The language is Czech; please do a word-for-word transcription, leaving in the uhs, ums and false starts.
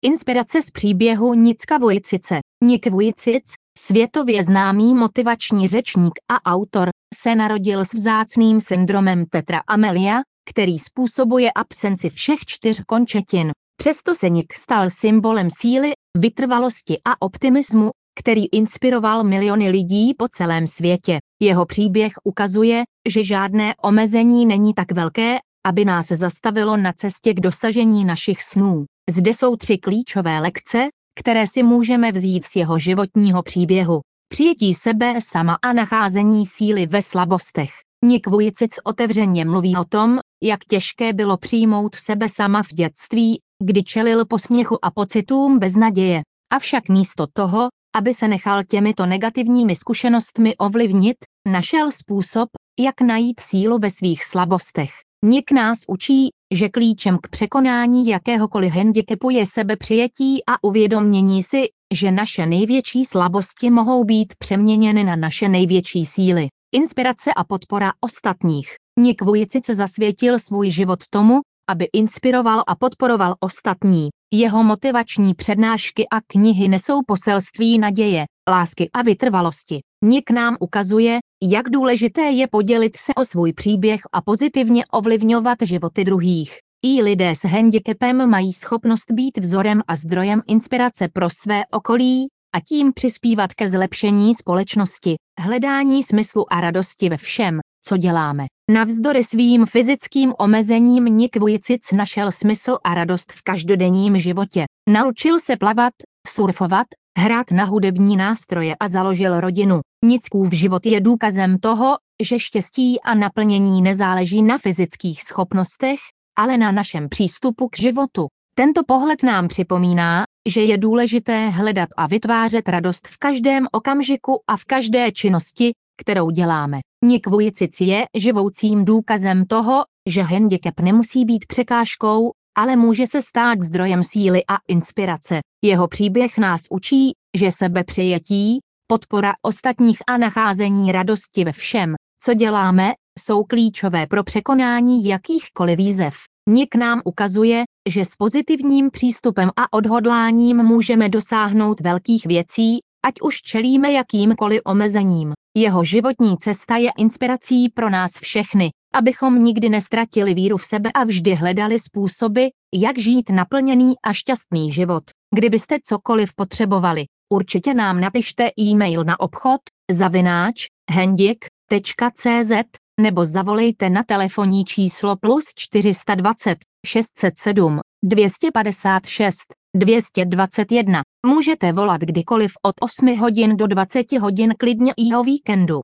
Inspirace z příběhu Nicka Vujicice. Nick Vujicic, světově známý motivační řečník a autor, se narodil s vzácným syndromem Tetra Amelia, který způsobuje absenci všech čtyř končetin. Přesto se Nick stal symbolem síly, vytrvalosti a optimismu, který inspiroval miliony lidí po celém světě. Jeho příběh ukazuje, že žádné omezení není tak velké, aby nás zastavilo na cestě k dosažení našich snů. Zde jsou tři klíčové lekce, které si můžeme vzít z jeho životního příběhu. Přijetí sebe sama a nacházení síly ve slabostech. Nick Vujicic otevřeně mluví o tom, jak těžké bylo přijmout sebe sama v dětství, kdy čelil posměchu a pocitům beznaděje. Avšak místo toho, aby se nechal těmito negativními zkušenostmi ovlivnit, našel způsob, jak najít sílu ve svých slabostech. Nick nás učí, že klíčem k překonání jakéhokoliv handicapu je sebepřijetí a uvědomění si, že naše největší slabosti mohou být přeměněny na naše největší síly. Inspirace a podpora ostatních. Nick Vujicic zasvětil svůj život tomu, aby inspiroval a podporoval ostatní. Jeho motivační přednášky a knihy nesou poselství naděje, lásky a vytrvalosti. Nick nám ukazuje, jak důležité je podělit se o svůj příběh a pozitivně ovlivňovat životy druhých. I lidé s handicapem mají schopnost být vzorem a zdrojem inspirace pro své okolí a tím přispívat ke zlepšení společnosti, hledání smyslu a radosti ve všem, co děláme. Navzdory svým fyzickým omezením Nick Vujicic našel smysl a radost v každodenním životě. Naučil se plavat, surfovat, hrát na hudební nástroje a založil rodinu. Nickův život je důkazem toho, že štěstí a naplnění nezáleží na fyzických schopnostech, ale na našem přístupu k životu. Tento pohled nám připomíná, že je důležité hledat a vytvářet radost v každém okamžiku a v každé činnosti, kterou děláme. Nick Vujicic je živoucím důkazem toho, že handicap nemusí být překážkou, ale může se stát zdrojem síly a inspirace. Jeho příběh nás učí, že sebepřijetí, podpora ostatních a nacházení radosti ve všem, co děláme, jsou klíčové pro překonání jakýchkoliv výzev. Nick nám ukazuje, že s pozitivním přístupem a odhodláním můžeme dosáhnout velkých věcí, ať už čelíme jakýmkoliv omezením. Jeho životní cesta je inspirací pro nás všechny, abychom nikdy nestratili víru v sebe a vždy hledali způsoby, jak žít naplněný a šťastný život. Kdybyste cokoliv potřebovali, určitě nám napište e-mail na obchod zavináč handic tečka cz nebo zavolejte na telefonní číslo plus čtyři sta dvacet, šest set sedm, dvě stě padesát šest, dvě stě dvacet jedna. Můžete volat kdykoliv od osmi hodin do dvaceti hodin klidně i o víkendu.